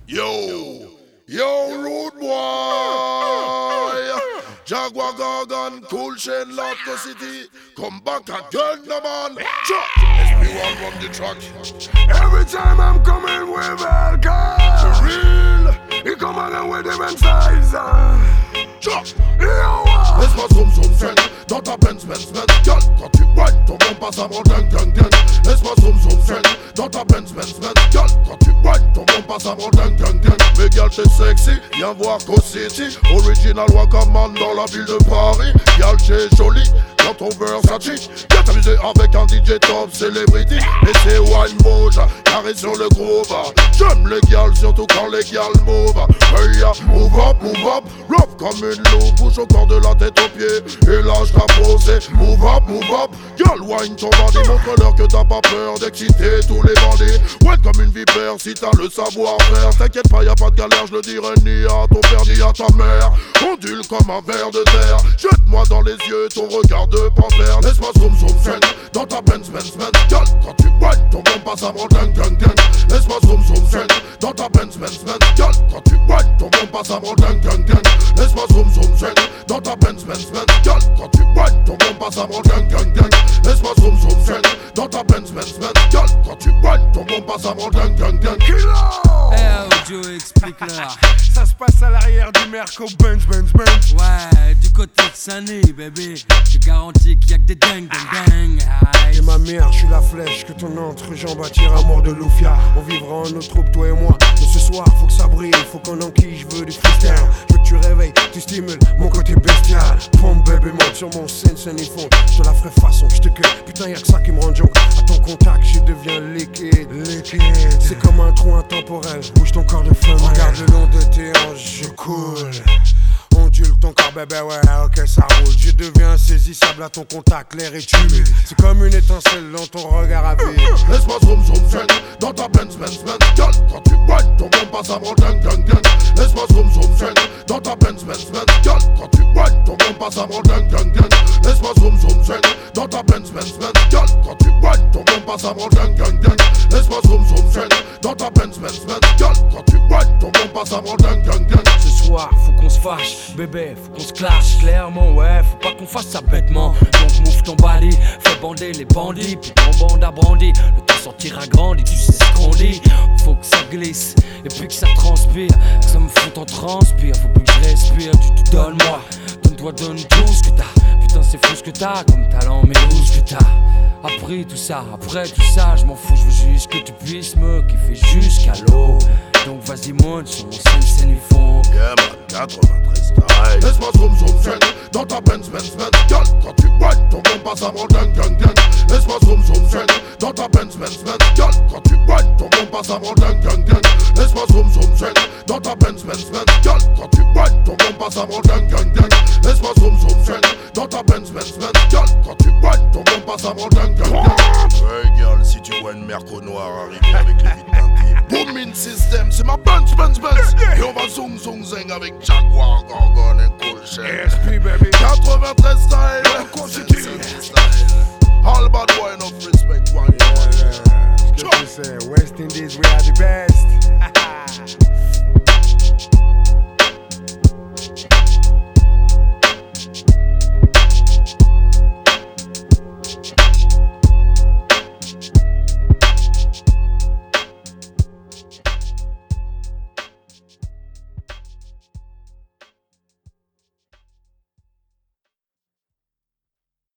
Yo, rude boy. Jaguar Gargan, Cool Chain, Lotto City. Come back again, no man. SP1 from the track. Every time I'm coming with Hellcat, For real. he come again with different size. Laisse-moi zoom friend. Dans ta Benz. Girl, quand tu whine, ton bon passe avant gang. Laisse-moi zoom friend. Dans ta Benz. Girl, quand tu whine, ton bon passe avant gang. Mais girl, t'es sexy, viens voir Co City. Original Wakaman dans la ville de Paris. Girl, t'es jolie, dans ton Versace. Viens t'amuser avec un DJ top celebrity. Et c'est wine bouge, carré sur le groove. J'aime les girls, surtout quand les girls move. Hey, move up, love comme une loupe. Bouge au corps de la tête aux pieds. Et lâche ta posée, move up. Girl, wine ton bandit, montre-leur que t'as pas peur d'exciter tous les bandits. Ouais, comme une vipère, si t'as le savoir-faire. T'inquiète pas, y'a pas de galère, je le dirai ni à ton père ni à ta mère. Ondule comme un ver de terre. Jette-moi dans les yeux ton regard de panthère. Laisse-moi zoom friend. Dans ta Benz. Girl, quand tu whine, ton bon passe avant gang. Laisse-moi zoom friend. Dans ta Benz. Girl, quand tu whine, ton bon passe avant gang. Laisse-moi zoom friend. Dans ta Benz. Girl, quand tu whine, ton bon passe avant gang. Laisse-moi zoom friend. Dans ta Benz. Girl, quand tu whine, ton bon passe avant gang. Joe, explique-leur. Ça se passe à l'arrière du Merco Benz. Ouais, du côté de Sunny, bébé. Je garantis qu'il y a que des dingues. Et ma mère, je suis la flèche que ton entrejambe attire à mort de Lufia. On vivra en notre troupe, toi et moi. Mais ce soir, faut que ça brille, faut qu'on enquille, je veux du freestyle. Je veux que tu réveilles, tu stimules mon côté bestial. Pompe bébé, monte sur mon scène et fond. Je te la ferai façon, je te cueille. Putain, y'a que ça qui me rend junk. À ton contact, je deviens liquide. C'est comme un trou intemporel. Bouge ton corps de flamme. Regarde le long de tes hanches, je coule. Ondule ton corps bébé, ouais, ok ça roule. Je deviens insaisissable à ton contact, l'air est humide. C'est comme une étincelle dans ton regard à vide. Laisse-moi zoom friend. Dans ta Benz. Girl, quand tu whine, ton bon passe avant gang. Laisse-moi zoom friend. Dans ta Benz. Girl, quand tu whine, ton bon passe avant gang. Laisse-moi zoom friend. Dans ta Benz. Girl, quand tu whine, ton bon passe avant gang. Laisse-moi zoom friend. Dans ta Benz. Girl, quand tu whine, ton bon passe avant gang. Ce soir, faut qu'on se fâche, bébé, faut qu'on se clash. Clairement, ouais, faut pas qu'on fasse ça bêtement. Donc move ton body, fais bander les bandits. Puis ton bande a brandi, le temps sortira grandi, tu sais ce qu'on dit. Faut que ça glisse, et puis que ça transpire. Que ça me fout en transpire, faut plus que je respire. Tu te donnes-moi, donne-toi, donne tout ce que t'as. Putain, c'est fou ce que t'as, comme talent, mais où ce que t'as. Après tout ça, je m'en fous, je veux juste que tu puisses me kiffer jusqu'à l'eau. Donc vas-y monte sur mon scène du fond. Yeah man, 93 style. Laisse-moi zoom friend. Dans ta Benz. Girl, quand tu whine, ton bon passe avant gang. Laisse-moi zoom friend. Dans ta Benz. Girl, quand tu whine, ton bon passe avant gang. Laisse-moi zoom friend. Dans ta Benz. Girl, quand tu whine, ton bon passe avant gang. Laisse-moi zoom friend. Dans ta Benz. Girl, quand tu whine, ton bon passe avant gang. Hey girl, si tu vois une Merco noire arriver avec les vides teintées. Booming system, c'est ma Benz. Et on va zoom zing avec Jaguar, Gargan et Cool Chain. SP baby, 93 style. All bad boy enough respect. West Indies, we are the best.